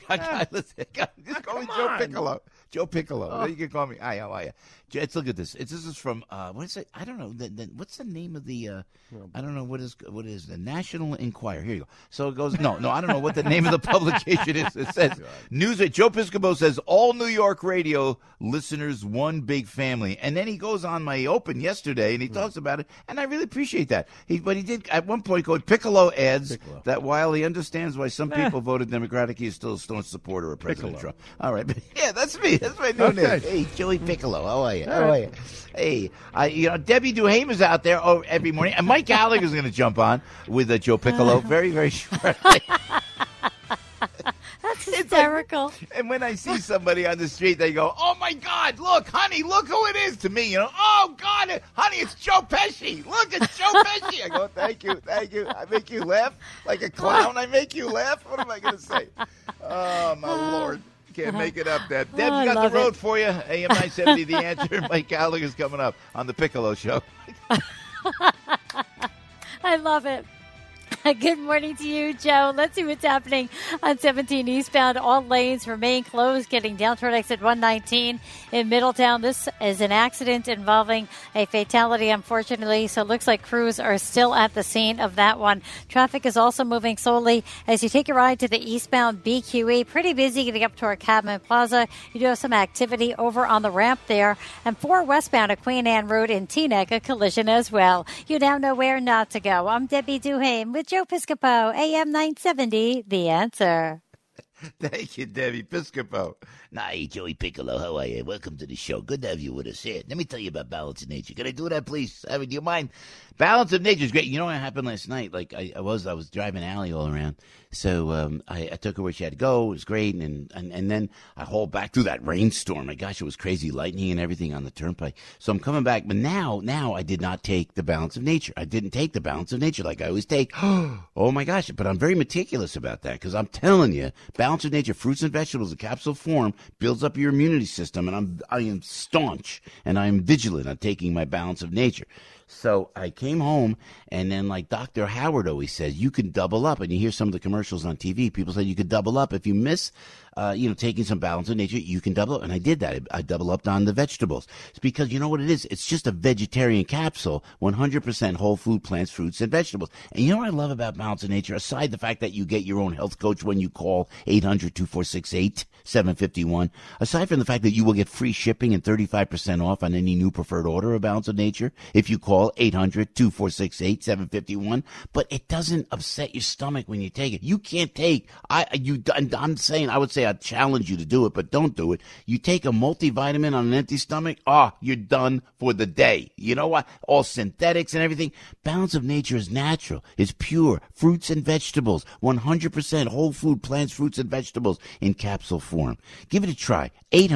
Just call me Joe Piccolo. Joe Piccolo. You can call me. Hi, how are you? Let's look at this. This is from, what is it? I don't know. What's the name of the, I don't know what is the National Enquirer. Here you go. So it goes, no, I don't know what the name of the publication is. It says, Joe Piscopo says, all New York radio listeners, one big family. And then he goes on my open yesterday, and he talks about it, and I really appreciate that. But he did, at one point, Piccolo adds that while he understands why some people voted Democratic, he is still a staunch supporter of President Trump. All right. Yeah, that's me. That's my new name. Hey, Joey Piccolo. How are you? Hey, Debbie Duhame is out there every morning, and Mike Gallagher is going to jump on with Joe Piccolo very, very shortly. That's hysterical. And when I see somebody on the street, they go, "Oh my God, look, honey, look who it is!" To me, "Oh God, honey, it's Joe Pesci. Look, it's Joe Pesci." I go, "Thank you." I make you laugh like a clown. I make you laugh. What am I going to say? Oh my Lord. Can't make it up, Deb. Deb's got the road for you. AM 970, The Answer. Mike Gallagher's coming up on the Piccolo Show. I love it. Good morning to you, Joe. Let's see what's happening on 17 eastbound. All lanes remain closed, getting down toward exit 119 in Middletown. This is an accident involving a fatality, unfortunately, so it looks like crews are still at the scene of that one. Traffic is also moving slowly as you take a ride to the eastbound BQE. Pretty busy getting up toward Cadman Plaza. You do have some activity over on the ramp there. And 4 westbound at Queen Anne Road in Teaneck, a collision as well. You now know where not to go. I'm Debbie Duhame with Joe Piscopo, AM 970, The Answer. Thank you, Debbie Piscopo. Hey, Joey Piccolo, how are you? Welcome to the show. Good to have you with us here. Let me tell you about Balance of Nature. Can I do that, please? Do you mind? Balance of Nature is great. You know what happened last night? Like I was driving Allie all around. So I took her where she had to go. It was great. And then I hauled back through that rainstorm. My gosh, it was crazy lightning and everything on the turnpike. So I'm coming back. But now I did not take the Balance of Nature. I didn't take the Balance of Nature like I always take. Oh, my gosh. But I'm very meticulous about that because I'm telling you, Balance of Nature, fruits and vegetables in capsule form, builds up your immunity system. And I am staunch and I am vigilant on taking my Balance of Nature. So I came home, and then like Dr. Howard always says, you can double up. And you hear some of the commercials on TV. People say you could double up if you miss, taking some Balance of Nature. You can double up, and I did that. I double upped on the vegetables. It's because you know what it is. It's just a vegetarian capsule, 100% whole food, plants, fruits, and vegetables. And you know what I love about Balance of Nature? Aside the fact that you get your own health coach when you call 800-2468-751. Aside from the fact that you will get free shipping and 35% off on any new preferred order of Balance of Nature if you call 800-2468-751, but it doesn't upset your stomach when you take it. You can't take, I'm saying, I would say I'd challenge you to do it, but don't do it. You take a multivitamin on an empty stomach, you're done for the day. You know what? All synthetics and everything. Balance of Nature is natural. It's pure. Fruits and vegetables. 100% whole food, plants, fruits, and vegetables in capsule form. Give it a try.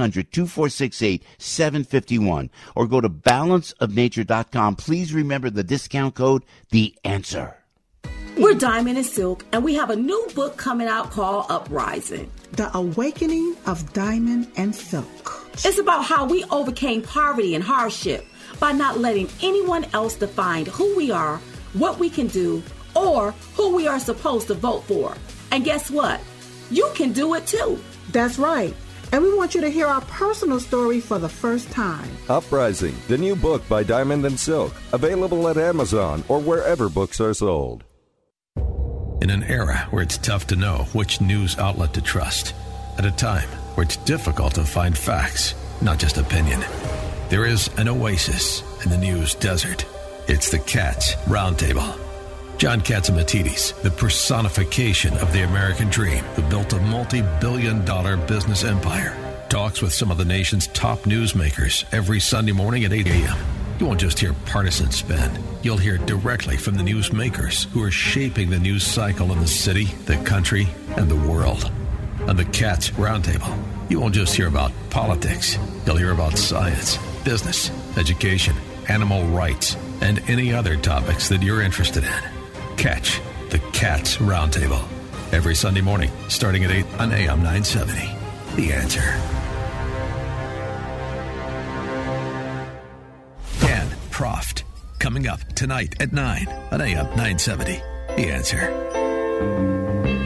800-2468-751 or go to balanceofnature.com. Please remember the discount code, The Answer. We're Diamond and Silk, and we have a new book coming out called Uprising. The Awakening of Diamond and Silk. It's about how we overcame poverty and hardship by not letting anyone else define who we are, what we can do, or who we are supposed to vote for. And guess what? You can do it too. That's right. And we want you to hear our personal story for the first time. Uprising, the new book by Diamond and Silk, available at Amazon or wherever books are sold. In an era where it's tough to know which news outlet to trust, at a time where it's difficult to find facts, not just opinion, there is an oasis in the news desert. It's the Katz Roundtable. John Catsimatidis, the personification of the American dream, who built a multi-billion-dollar business empire, talks with some of the nation's top newsmakers every Sunday morning at 8 a.m. You won't just hear partisan spin. You'll hear directly from the newsmakers who are shaping the news cycle in the city, the country, and the world. On the Katz Roundtable, you won't just hear about politics. You'll hear about science, business, education, animal rights, and any other topics that you're interested in. Catch the Katz Roundtable every Sunday morning, starting at 8 on AM 970. The Answer. Dan Proft, coming up tonight at 9 on AM 970. The Answer.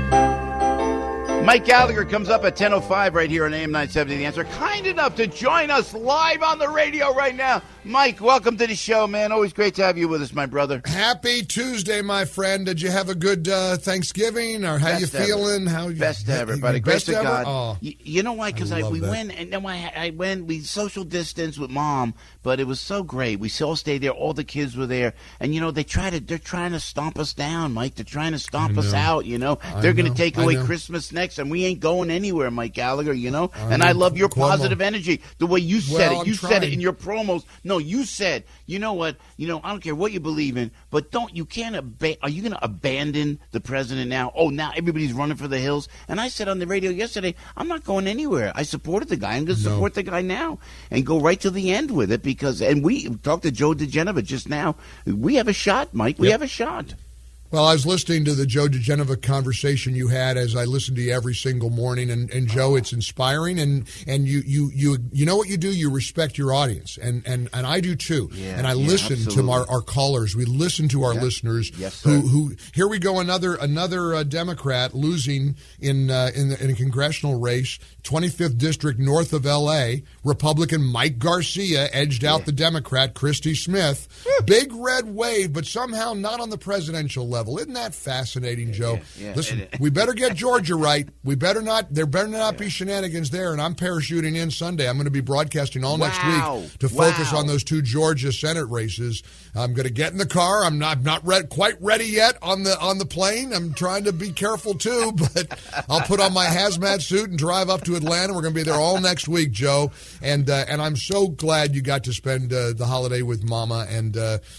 Mike Gallagher comes up at 10:05 right here on AM 970 The Answer. Kind enough to join us live on the radio right now. Mike, welcome to the show, man. Always great to have you with us, my brother. Happy Tuesday, my friend. Did you have a good Thanksgiving, or how you feeling? Best to everybody. Grace to God. Oh. You know why? Because we went, and then I went. We social distanced with Mom, but it was so great. We all stayed there. All the kids were there, and they're trying to stomp us down, Mike. They're trying to stomp us out. They're going to take away Christmas next, and we ain't going anywhere, Mike Gallagher. And I love your positive energy, the way you said it. You said it in your promos. No, you said, you know what? I don't care what you believe in, but are you going to abandon the president now? Oh, now everybody's running for the hills. And I said on the radio yesterday, I'm not going anywhere. I supported the guy. I'm going to support the guy now and go right to the end with it and we talked to Joe DeGenova just now. We have a shot, Mike. We have a shot. Well, I was listening to the Joe DeGenova conversation you had, as I listen to you every single morning, and Joe, it's inspiring, and you know what you do? You respect your audience, and I do too. Yeah, and I listen absolutely. To our callers. We listen to our listeners. Yes, who here we go, another Democrat losing in a congressional race, 25th district north of L.A. Republican Mike Garcia edged out the Democrat Christy Smith. Big red wave, but somehow not on the presidential level. Isn't that fascinating, Joe? Yeah. Listen, we better get Georgia right. There better not be shenanigans there, and I'm parachuting in Sunday. I'm going to be broadcasting all next week to focus on those two Georgia Senate races. I'm going to get in the car. I'm not quite ready yet on the plane. I'm trying to be careful too, but I'll put on my hazmat suit and drive up to Atlanta. We're going to be there all next week, Joe, and I'm so glad you got to spend the holiday with Mama, and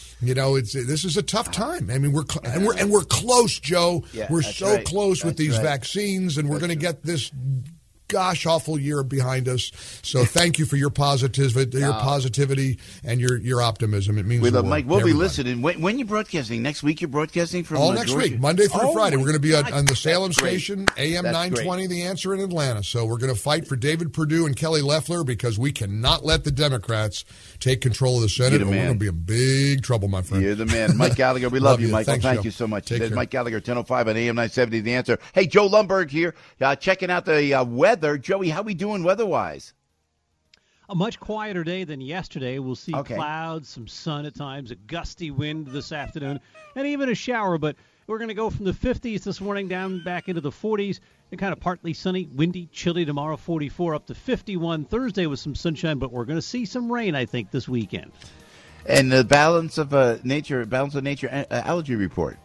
this is a tough time. I mean, we're close, Joe. Yeah, we're so close with these vaccines, and we're going to get this awful year behind us. So thank you for your positivity and your optimism. It means we love Mike. We'll be listening. When you're broadcasting next week, you're broadcasting from all next Georgia? week, Monday through Friday. We're going to be on the Salem station, AM 920, The Answer in Atlanta. So we're going to fight for David Perdue and Kelly Loeffler because we cannot let the Democrats take control of the Senate. We're going to be in big trouble, my friend. You're the man, Mike Gallagher. We love you, Michael. Thanks, Thank Joe. you so much. There's Mike Gallagher, 10:05 on AM 970. The Answer. Hey, Joe Lundberg here, checking out the weather. Joey, how we doing weather-wise? A much quieter day than yesterday. We'll see clouds, some sun at times, a gusty wind this afternoon, and even a shower. But we're going to go from the 50s this morning down back into the 40s. And kind of partly sunny, windy, chilly tomorrow, 44 up to 51 Thursday with some sunshine. But we're going to see some rain, I think, this weekend. And the balance of nature allergy report.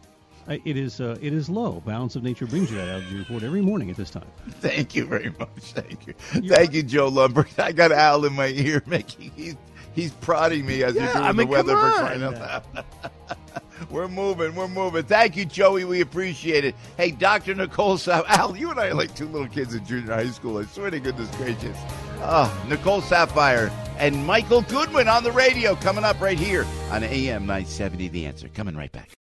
It is low. Balance of Nature brings you that allergy report every morning at this time. Thank you very much. Thank you. Thank you, Joe Lundberg. I got Al in my ear making he's prodding me as you're doing the weather for crying out loud. We're moving. Thank you, Joey. We appreciate it. Hey, Dr. Nicole Al, you and I are like two little kids in junior high school. I swear to goodness gracious. Nicole Sapphire and Michael Goodwin on the radio coming up right here on AM 970 The Answer. Coming right back.